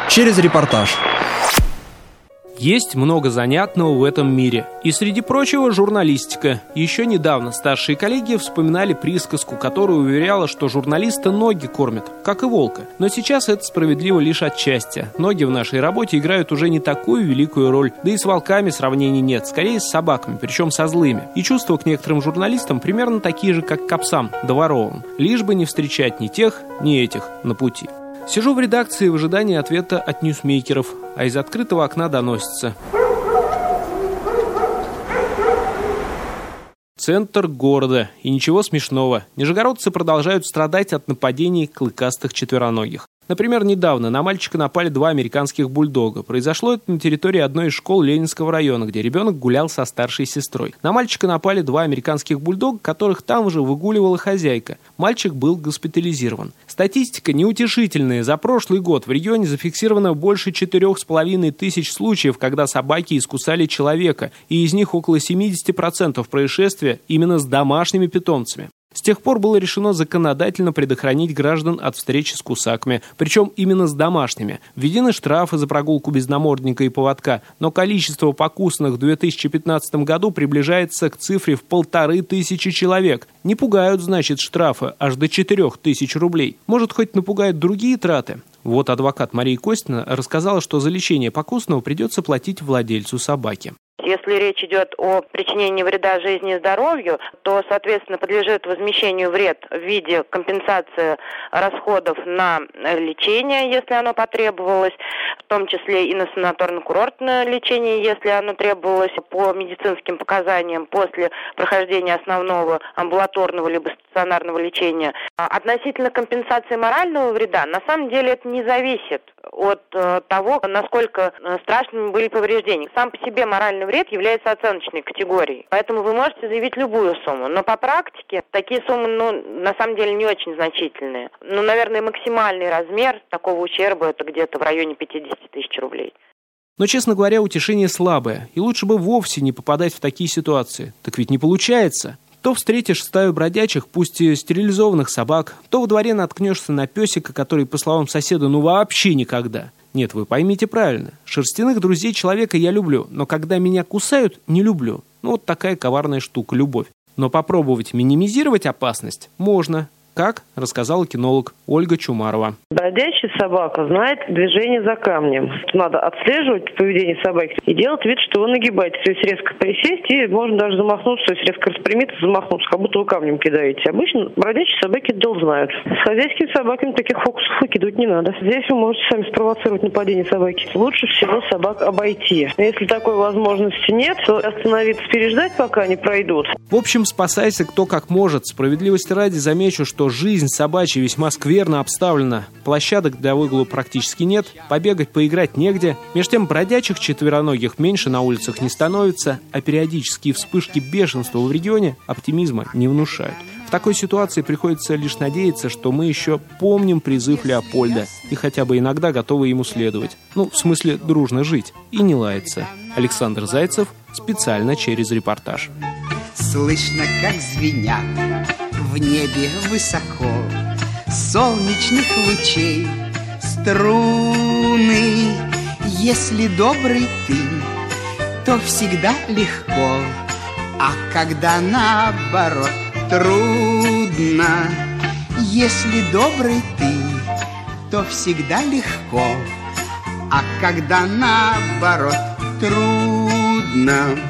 через репортаж. Есть много занятного в этом мире. И среди прочего журналистика. Еще недавно старшие коллеги вспоминали присказку, которая уверяла, что журналиста ноги кормят, как и волка. Но сейчас это справедливо лишь отчасти. Ноги в нашей работе играют уже не такую великую роль. Да и с волками сравнений нет, скорее с собаками, причем со злыми. И чувства к некоторым журналистам примерно такие же, как к псам, дворовым. Лишь бы не встречать ни тех, ни этих на пути. Сижу в редакции в ожидании ответа от ньюсмейкеров, а из открытого окна доносится: центр города. И ничего смешного. Нижегородцы продолжают страдать от нападений клыкастых четвероногих. Например, недавно на мальчика напали 2 американских бульдога. Произошло это на территории одной из школ Ленинского района, где ребенок гулял со старшей сестрой. На мальчика напали 2 американских бульдога, которых там же выгуливала хозяйка. Мальчик был госпитализирован. Статистика неутешительная. За прошлый год в регионе зафиксировано больше 4,5 тысяч случаев, когда собаки искусали человека, и из них около 70% происшествия именно с домашними питомцами. С тех пор было решено законодательно предохранить граждан от встречи с кусаками, причем именно с домашними. Введены штрафы за прогулку без намордника и поводка, но количество покусанных в 2015 году приближается к цифре в 1500 человек. Не пугают, значит, штрафы аж до 4000 рублей. Может, хоть напугают другие траты? Вот адвокат Мария Костина рассказала, что за лечение покусанного придется платить владельцу собаки. Если речь идет о причинении вреда жизни и здоровью, то, соответственно, подлежит возмещению вред в виде компенсации расходов на лечение, если оно потребовалось, в том числе и на санаторно-курортное лечение, если оно требовалось по медицинским показаниям после прохождения основного амбулаторного либо стационарного лечения. Относительно компенсации морального вреда, на самом деле это не зависит от того, насколько страшными были повреждения. Сам по себе моральный вред является оценочной категорией, поэтому вы можете заявить любую сумму, но по практике такие суммы, на самом деле не очень значительные. Наверное, максимальный размер такого ущерба это где-то в районе 50 тысяч рублей. Но, честно говоря, утешение слабое, и лучше бы вовсе не попадать в такие ситуации. Так ведь не получается. То встретишь стаю бродячих, пусть и стерилизованных собак, то во дворе наткнешься на песика, который, по словам соседа, вообще никогда. Нет, вы поймите правильно. Шерстяных друзей человека я люблю, но когда меня кусают, не люблю. Вот такая коварная штука, любовь. Но попробовать минимизировать опасность можно. Как, рассказала кинолог Ольга Чумарова. Бродячая собака знает движение за камнем. Надо отслеживать поведение собаки и делать вид, что вы нагибаетесь. То есть резко присесть и можно даже замахнуться, то есть резко распрямиться, замахнуться, как будто вы камнем кидаете. Обычно бродячие собаки это дело знают. С хозяйскими собаками таких фокусов выкидывать не надо. Здесь вы можете сами спровоцировать нападение собаки. Лучше всего собак обойти. Если такой возможности нет, то остановиться, переждать, пока они пройдут. В общем, спасайся кто как может. Справедливости ради замечу, что жизнь собачья весьма скверно обставлена. Площадок для выгула практически нет, побегать, поиграть негде. Меж тем бродячих четвероногих меньше на улицах не становится, а периодические вспышки бешенства в регионе оптимизма не внушают. В такой ситуации приходится лишь надеяться, что мы еще помним призыв Леопольда и хотя бы иногда готовы ему следовать. В смысле, дружно жить и не лаяться. Александр Зайцев специально через репортаж. Слышно, как звенят в небе высоко солнечных лучей струны. Если добрый ты, то всегда легко, а когда наоборот трудно. Если добрый ты, то всегда легко, а когда наоборот трудно.